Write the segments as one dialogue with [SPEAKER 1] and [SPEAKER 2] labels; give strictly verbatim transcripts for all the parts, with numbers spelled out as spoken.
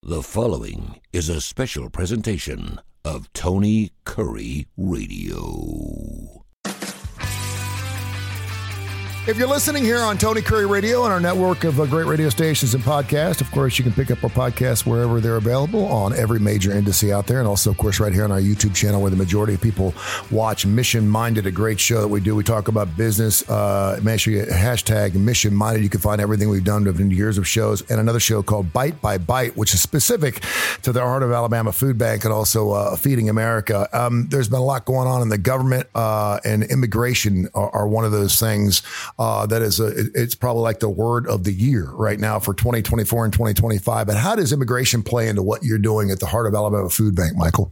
[SPEAKER 1] The following is a special presentation of Tony Curry Radio.
[SPEAKER 2] If you're listening here on Tony Curry Radio and our network of uh, great radio stations and podcasts, of course, you can pick up our podcasts wherever they're available on every major indice out there. And also, of course, right here on our YouTube channel where the majority of people watch Mission Minded, a great show that we do. We talk about business. Uh, make sure you hashtag Mission Minded. You can find everything we've done in years of shows, and another show called Bite by Bite, which is specific to the Heart of Alabama Food Bank and also uh, Feeding America. Um, there's been a lot going on in the government, uh, and immigration are, are one of those things. Uh, that is, a, it's probably like the word of the year right now for twenty twenty-four and twenty twenty-five. But how does immigration play into what you're doing at the Heart of Alabama Food Bank, Michael?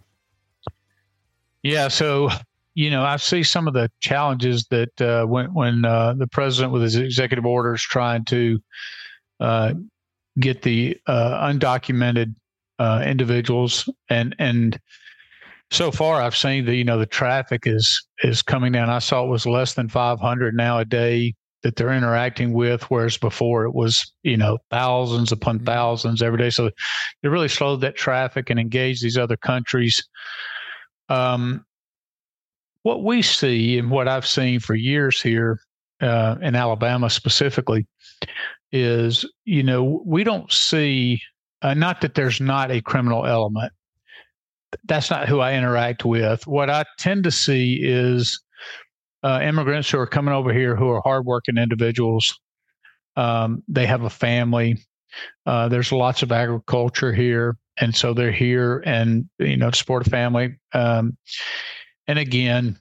[SPEAKER 3] Yeah, so, you know, I see some of the challenges that uh, when, when uh, the president with his executive orders trying to uh, get the uh, undocumented uh, individuals and and so far I've seen the, you know, the traffic is is coming down. I saw it was less than five hundred now a day that they're interacting with, whereas before it was, you know, thousands upon thousands every day. So they really slowed that traffic and engaged these other countries. Um, what we see and what I've seen for years here uh, in Alabama specifically is, you know, we don't see, uh, not that there's not a criminal element. That's not who I interact with. What I tend to see is uh, immigrants who are coming over here who are hardworking individuals. Um, they have a family. Uh, there's lots of agriculture here, and so they're here and, you know, to support a family. Um, and again,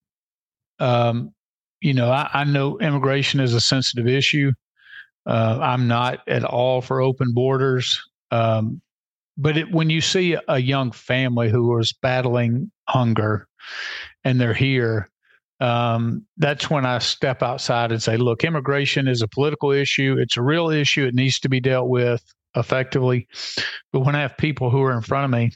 [SPEAKER 3] um, you know, I, I know immigration is a sensitive issue. Uh, I'm not at all for open borders. Um, But it, when you see a young family who is battling hunger and they're here, um, that's when I step outside and say, look, immigration is a political issue. It's a real issue. It needs to be dealt with effectively. But when I have people who are in front of me,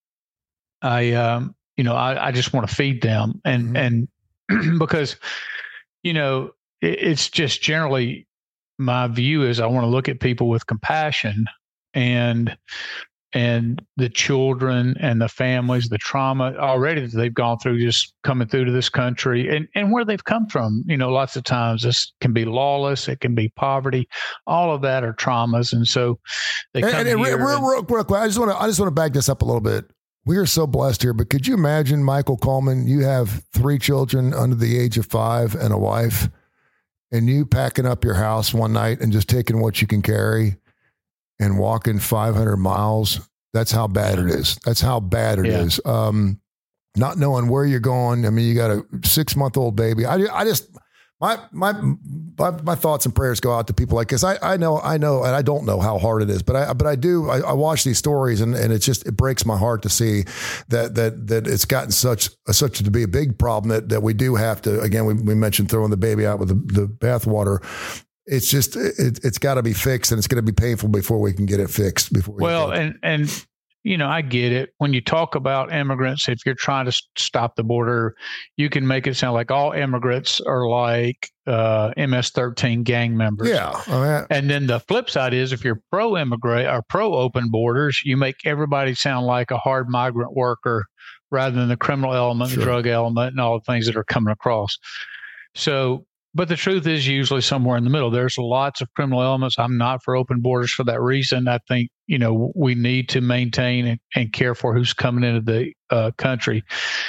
[SPEAKER 3] I, um, you know, I, I just want to feed them. And, mm-hmm. and because, you know, it, it's just generally my view is I want to look at people with compassion and and the children and the families, the trauma already that they've gone through just coming through to this country and, and where they've come from. You know, lots of times this can be lawless. It can be poverty. All of that are traumas. And so they come
[SPEAKER 2] and, and
[SPEAKER 3] here.
[SPEAKER 2] Real,
[SPEAKER 3] and,
[SPEAKER 2] real quick, I just want to I just want to back this up a little bit. We are so blessed here, but could you imagine, Michael Coleman, you have three children under the age of five and a wife, and you packing up your house one night and just taking what you can carry and walking five hundred miles. That's how bad it is. That's how bad it yeah. is. Um, not knowing where you're going. I mean, you got a six month old baby. I, I just, my, my, my, my thoughts and prayers go out to people like this. I, I know, I know, and I don't know how hard it is, but I, but I do, I, I watch these stories and, and it's just, it breaks my heart to see that, that, that it's gotten such, such to be a big problem that, that we do have to, again, we, we mentioned throwing the baby out with the, the bathwater. It's just, it, it's got to be fixed, and it's going to be painful before we can get it fixed. Before we
[SPEAKER 3] Well, and, and, you know, I get it. When you talk about immigrants, if you're trying to stop the border, you can make it sound like all immigrants are like uh, M S thirteen gang members.
[SPEAKER 2] Yeah. Oh, yeah.
[SPEAKER 3] And then the flip side is if you're pro-immigrant or pro-open borders, you make everybody sound like a hard migrant worker rather than the criminal element, sure. the drug element, and all the things that are coming across. So, but the truth is usually somewhere in the middle. There's lots of criminal elements. I'm not for open borders for that reason. I think, you know, we need to maintain and, and care for who's coming into the uh, country.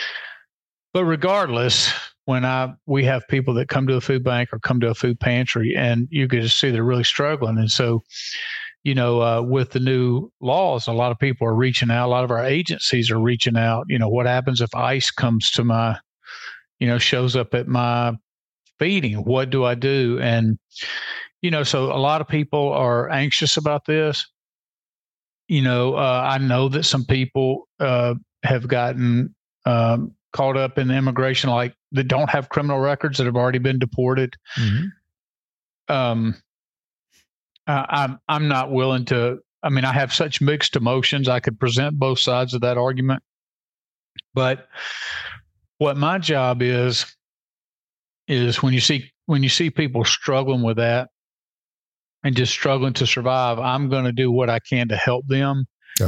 [SPEAKER 3] But regardless, when I we have people that come to a food bank or come to a food pantry, and you can just see they're really struggling. And so, you know, uh, with the new laws, a lot of people are reaching out. A lot of our agencies are reaching out. You know, what happens if ICE comes to my, you know, shows up at my feeding? What do I do? And, you know, so a lot of people are anxious about this. You know, uh, I know that some people uh, have gotten um, caught up in immigration, like that don't have criminal records that have already been deported. Mm-hmm. Um, I, I'm I'm not willing to. I mean, I have such mixed emotions. I could present both sides of that argument, but what my job is is when you see when you see people struggling with that and just struggling to survive, I'm going to do what I can to help them.
[SPEAKER 2] Yeah.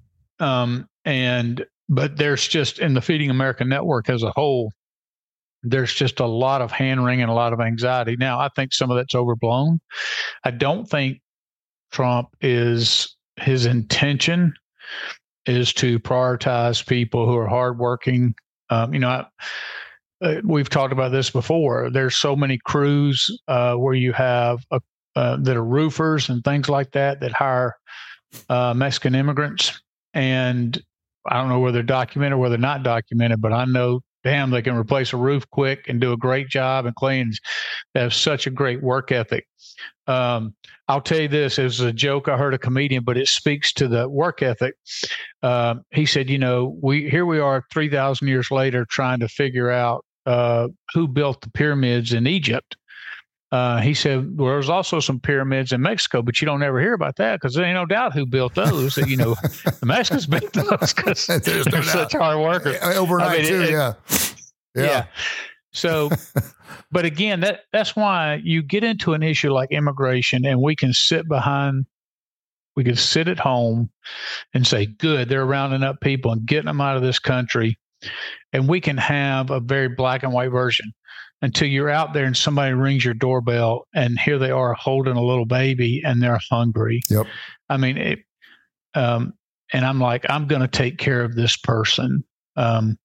[SPEAKER 3] Um, and, but there's just, in the Feeding America Network as a whole, there's just a lot of hand wringing, a lot of anxiety. Now, I think some of that's overblown. I don't think Trump is, his intention is to prioritize people who are hardworking. Um, you know, I, uh, we've talked about this before. There's so many crews uh, where you have a, uh, that are roofers and things like that that hire uh, Mexican immigrants. And I don't know whether they're documented or whether they're not documented, but I know, damn, they can replace a roof quick and do a great job and clean. They have such a great work ethic. Um, I'll tell you this, it was a joke. I heard a comedian, but it speaks to the work ethic. Uh, he said, you know, we here we are three thousand years later trying to figure out uh, who built the pyramids in Egypt. Uh, he said, well, there's also some pyramids in Mexico, but you don't ever hear about that because there ain't no doubt who built those. You know, the Mexicans built those because they're no such hard workers.
[SPEAKER 2] Overnight, I mean, too, it, yeah. yeah.
[SPEAKER 3] Yeah. So, but again, that that's why you get into an issue like immigration and we can sit behind, we can sit at home and say, good, they're rounding up people and getting them out of this country. And we can have a very black and white version until you're out there and somebody rings your doorbell and here they are holding a little baby and they're hungry.
[SPEAKER 2] Yep.
[SPEAKER 3] I mean, it, um, and I'm like, I'm going to take care of this person. Um,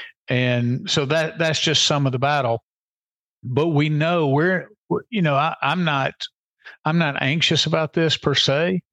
[SPEAKER 3] And so that that's just some of the battle, but we know we're, you know, I, I'm not, I'm not anxious about this per se.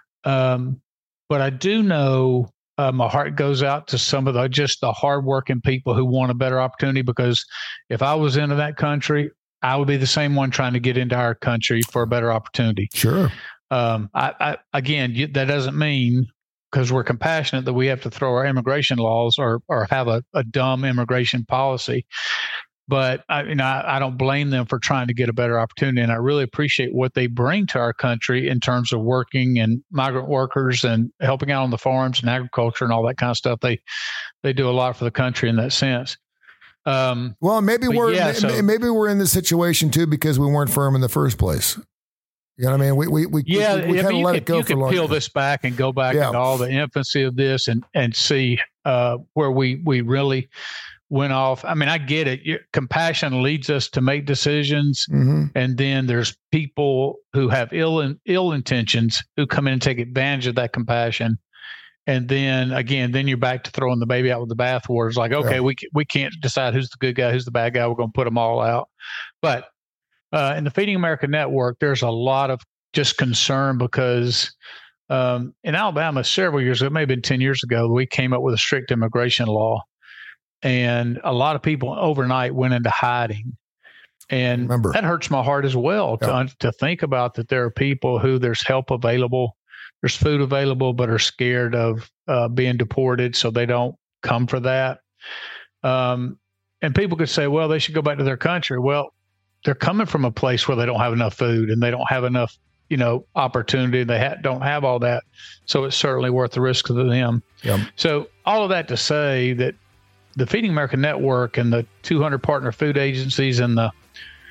[SPEAKER 3] Um, but I do know uh, my heart goes out to some of the, just the hardworking people who want a better opportunity, because if I was into that country, I would be the same one trying to get into our country for a better opportunity.
[SPEAKER 2] Sure.
[SPEAKER 3] Um, I, I, again, you, that doesn't mean, because we're compassionate, that we have to throw our immigration laws or or have a, a dumb immigration policy. But I, you know, I, I don't blame them for trying to get a better opportunity. And I really appreciate what they bring to our country in terms of working and migrant workers and helping out on the farms and agriculture and all that kind of stuff. They they do a lot for the country in that sense. Um,
[SPEAKER 2] well, maybe we're
[SPEAKER 3] yeah, so,
[SPEAKER 2] maybe we're in this situation too because we weren't firm in the first place. You know what I mean? We we we
[SPEAKER 3] yeah,
[SPEAKER 2] we, we
[SPEAKER 3] yeah,
[SPEAKER 2] kind of let
[SPEAKER 3] could,
[SPEAKER 2] it go
[SPEAKER 3] you
[SPEAKER 2] for a
[SPEAKER 3] can
[SPEAKER 2] long
[SPEAKER 3] peel
[SPEAKER 2] time.
[SPEAKER 3] this back and go back
[SPEAKER 2] Yeah.
[SPEAKER 3] into all the infancy of this and and see uh, where we we really went off. I mean, I get it. You, compassion leads us to make decisions,
[SPEAKER 2] Mm-hmm.
[SPEAKER 3] and then there's people who have ill in, ill intentions who come in and take advantage of that compassion. And then again, then you're back to throwing the baby out with the bathwater. It's like, okay,
[SPEAKER 2] Yeah.
[SPEAKER 3] we we can't decide who's the good guy, who's the bad guy. We're going to put them all out. But uh, in the Feeding America Network, there's a lot of just concern because um, in Alabama several years ago, it may have been ten years ago, we came up with a strict immigration law. And a lot of people overnight went into hiding. And
[SPEAKER 2] Remember.
[SPEAKER 3] that hurts my heart as well
[SPEAKER 2] Yeah.
[SPEAKER 3] to, to think about that there are people who there's help available, there's food available, but are scared of uh, being deported, so they don't come for that. Um, and people could say, well, they should go back to their country. Well, they're coming from a place where they don't have enough food and they don't have enough, you know, opportunity. They ha- don't have all that. So it's certainly worth the risk to them.
[SPEAKER 2] Yep.
[SPEAKER 3] So all of that to say that the Feeding America Network and the two hundred partner food agencies and the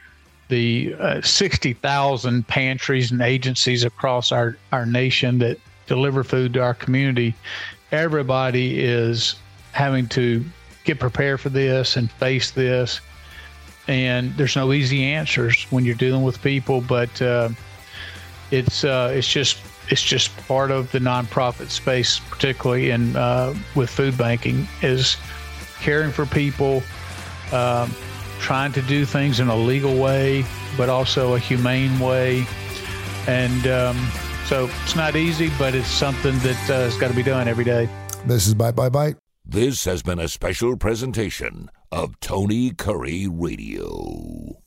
[SPEAKER 3] the uh, sixty thousand pantries and agencies across our, our nation that deliver food to our community, everybody is having to get prepared for this and face this. And there's no easy answers when you're dealing with people, but uh, it's uh, it's just it's just part of the nonprofit space, particularly in uh, with food banking, is caring for people, um, trying to do things in a legal way, but also a humane way. And um, so it's not easy, but it's something that uh, has got to be done every day.
[SPEAKER 2] This is Bite Bite Bite.
[SPEAKER 1] This has been a special presentation of Tony Curry Radio.